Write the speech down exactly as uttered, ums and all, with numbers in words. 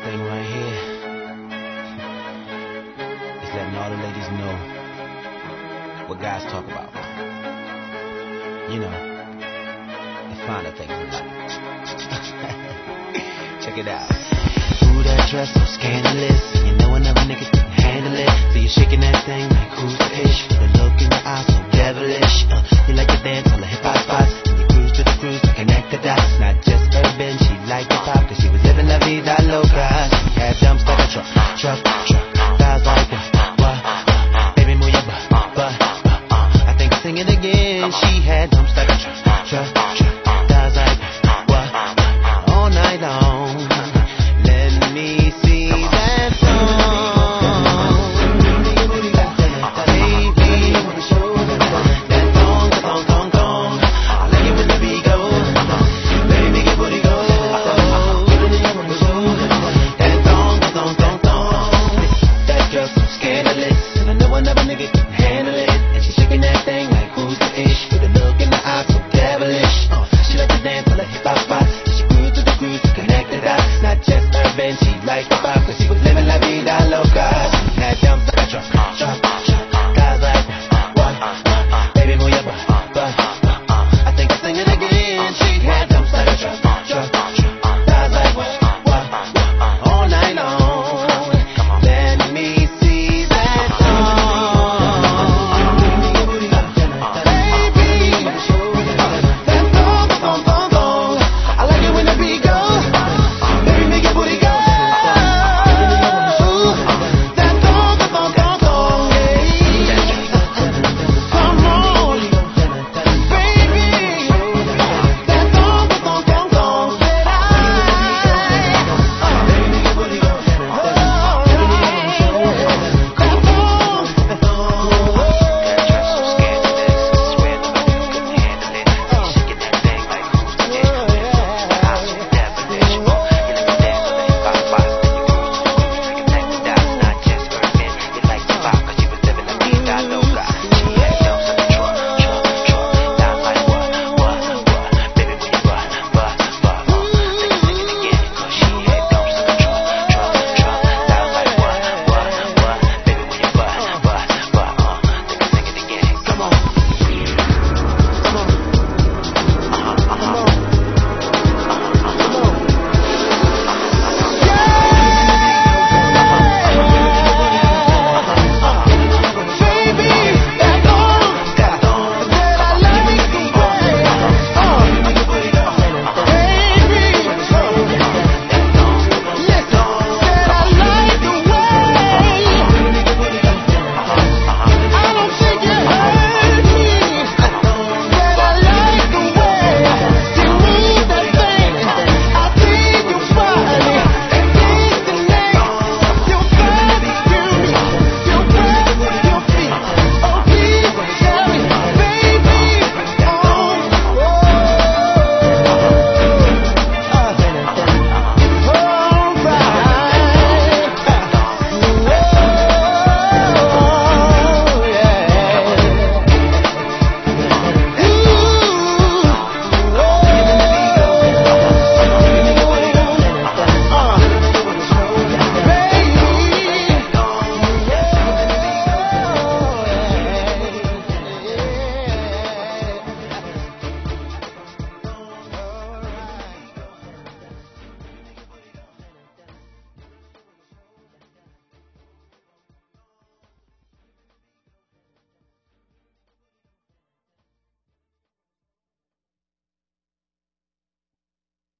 thing right here is letting all the ladies know what guys talk about. You know, the finer things in life. Check it out. Ooh, that dress so scandalous. You know another nigga can handle it. So you're shaking that thing like who's the ish? The look in your eyes so devilish. Uh, you like to dance on the hip hop spots. And you cruise to the cruise to connect the dots. Not just urban, she liked the pop, cause she was living la vida loca. She had dumps like a truck, truck, truck. Thighs like what, what, what. Baby, move your butt, butt, butt. I think sing it again. She had dumps like